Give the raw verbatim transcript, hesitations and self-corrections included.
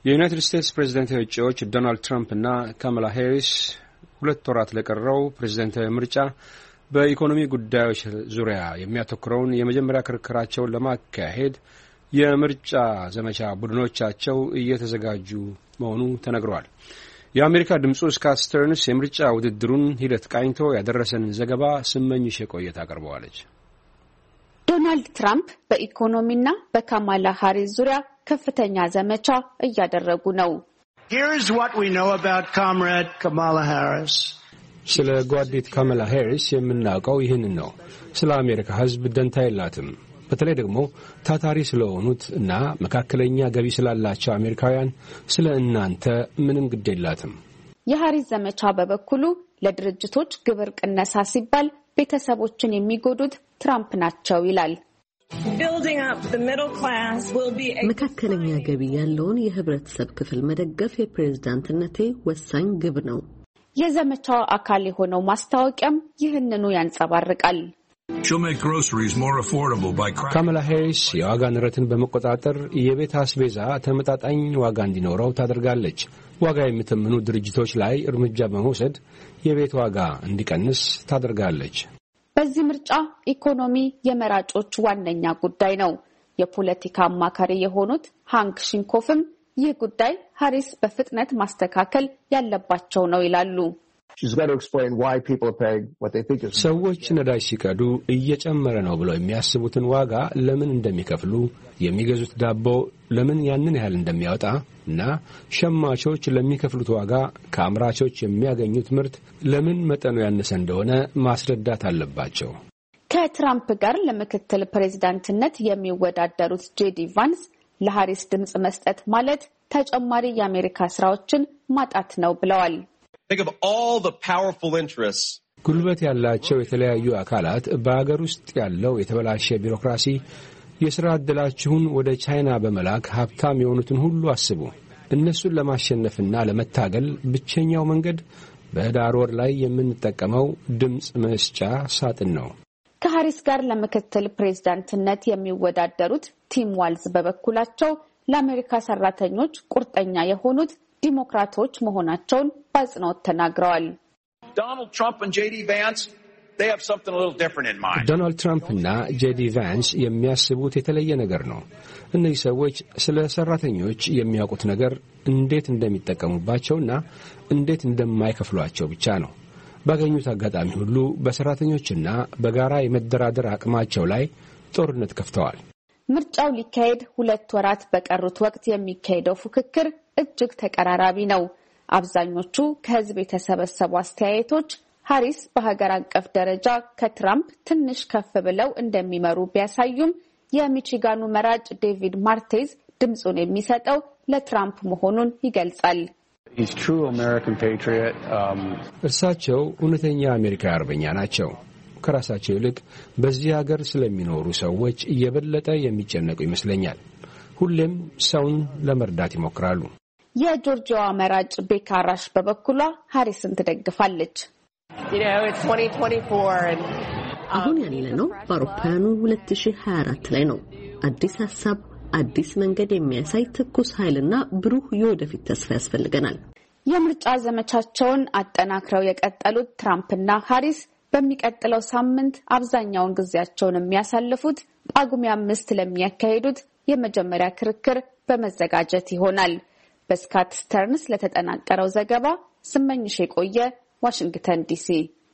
የዩናይትድ ስቴትስ ፕሬዝዳንታዊ እጩዎች ዶናልድ ትራምፕ እና ካማላ ሃሪስ ሁለት ወራት ለቀረው ፕሬዝዳንታዊ ምርጫ በኢኮኖሚ ጉዳዮች ዙሪያ የሚያተኩረውን የመጀመሪያ ክርክራቸውን ለማካሄድ የምርጫ ዘመቻ ቡድኖቻቸው እየተዘጋጁ መሆኑ ተነግሯል። የአሜሪካ ድምጹ ስካት ስተርንስ የምርጫ ውድድሩን ሂደት ቃኝቶ ያደረሰን ዘገባ ስመኝሽ የቆየት አቀርበዋለች። ዶናልድ ትራምፕ በኢኮኖሚና በካማላ ሃሪስ ዙሪያ ከፍተኛ ዘመቻ እያደረጉ ነው። Here's what we know about comrade Kamala Harris. ስለ ጓዲት ካማላ ሃሪስ የምናውቀው ይህንን ነው። ስለ አሜሪካ ሕዝብ ደንታ የላትም። በተለይ ደግሞ ታታሪ ስለሆኑት እና መካከለኛ ገቢ ስላላቸው አሜሪካውያን ስለ እናንተ ምንም ግድ የላትም። የሃሪስ ዘመቻ በበኩሉ ለድርጅቶች ግብር ቅነሳ ሲባል ቤተሰቦችን የሚጎዱት ትራምፕ ናቸው ይላል። መካከለኛ ገቢ ያለውን የህብረተሰብ ክፍል መደገፍ የፕሬዝዳንትነቴ ወሳኝ ግብ ነው። የዘመቻው አካል የሆነው ማስታወቂያም ይህንኑ ያንጸባርቃል። ካማላ ሃሪስ የዋጋ ንረትን በመቆጣጠር የቤት አስቤዛ ተመጣጣኝ ዋጋ እንዲኖረው ታደርጋለች። ዋጋ የሚተምኑ ድርጅቶች ላይ እርምጃ በመውሰድ የቤት ዋጋ እንዲቀንስ ታደርጋለች። በዚህ ምርጫ ኢኮኖሚ የመራጮች ዋነኛ ጉዳይ ነው። የፖለቲካ አማካሪ የሆኑት ሃንክ ሽንኮፍም ይህ ጉዳይ ሃሪስ በፍጥነት ማስተካከል ያለባቸው ነው ይላሉ። ሰዎች ነዳጅ ሲቀዱ እየጨመረ ነው ብለው የሚያስቡትን ዋጋ ለምን እንደሚከፍሉ፣ የሚገዙት ዳቦ ለምን ያንን ያህል እንደሚያወጣ እና ሸማቾች ለሚከፍሉት ዋጋ ከአምራቾች የሚያገኙት ምርት ለምን መጠኑ ያነሰ እንደሆነ ማስረዳት አለባቸው። ከትራምፕ ጋር ለምክትል ፕሬዝዳንትነት የሚወዳደሩት ጄዲ ቫንስ ለሃሪስ ድምጽ መስጠት ማለት ተጨማሪ የአሜሪካ ስራዎችን ማጣት ነው ብለዋል። ጉልበት ያላቸው የተለያዩ አካላት በአገር ውስጥ ያለው የተበላሸ ቢሮክራሲ የሥራ ዕድላችሁን ወደ ቻይና በመላክ ሀብታም የሆኑትን ሁሉ አስቡ። እነሱን ለማሸነፍና ለመታገል ብቸኛው መንገድ በህዳር ወር ላይ የምንጠቀመው ድምጽ መስጫ ሳጥን ነው። ከሃሪስ ጋር ለምክትል ፕሬዝዳንትነት የሚወዳደሩት ቲም ዋልዝ በበኩላቸው ለአሜሪካ ሰራተኞች ቁርጠኛ የሆኑት ዲሞክራቶች መሆናቸውን በአጽንኦት ተናግረዋል። ዶናልድ ትራምፕ እና ጄዲ ቫንስ የሚያስቡት የተለየ ነገር ነው። እነዚህ ሰዎች ስለ ሰራተኞች የሚያውቁት ነገር እንዴት እንደሚጠቀሙባቸውና እንዴት እንደማይከፍሏቸው ብቻ ነው። ባገኙት አጋጣሚ ሁሉ በሰራተኞችና በጋራ የመደራደር አቅማቸው ላይ ጦርነት ከፍተዋል። ምርጫው ሊካሄድ ሁለት ወራት በቀሩት ወቅት የሚካሄደው ፉክክር እጅግ ተቀራራቢ ነው። አብዛኞቹ ከህዝብ የተሰበሰቡ አስተያየቶች ሃሪስ በሀገር አቀፍ ደረጃ ከትራምፕ ትንሽ ከፍ ብለው እንደሚመሩ ቢያሳዩም የሚቺጋኑ መራጭ ዴቪድ ማርቴዝ ድምጹን የሚሰጠው ለትራምፕ መሆኑን ይገልጻል። እርሳቸው እውነተኛ አሜሪካዊ አርበኛ ናቸው። ከራሳቸው ይልቅ በዚህ ሀገር ስለሚኖሩ ሰዎች የበለጠ የሚጨነቁ ይመስለኛል። ሁሌም ሰውን ለመርዳት ይሞክራሉ። የጆርጂያዋ መራጭ ቤካ ራሽ በበኩሏ ሃሪስን ትደግፋለች። አሁን ያለነው በአውሮፓውያኑ ሁለት ሺህ ሃያ አራት ላይ ነው። አዲስ ሐሳብ፣ አዲስ መንገድ የሚያሳይ ትኩስ ኃይልና ብሩህ የወደፊት ተስፋ ያስፈልገናል። የምርጫ ዘመቻቸውን አጠናክረው የቀጠሉት ትራምፕና ሃሪስ በሚቀጥለው ሳምንት አብዛኛውን ጊዜያቸውን የሚያሳልፉት ጳጉሜ አምስት ለሚያካሂዱት የመጀመሪያ ክርክር በመዘጋጀት ይሆናል። በስካት ስተርንስ ለተጠናቀረው ዘገባ ስመኝሽ የቆየ ዋሽንግተን ዲሲ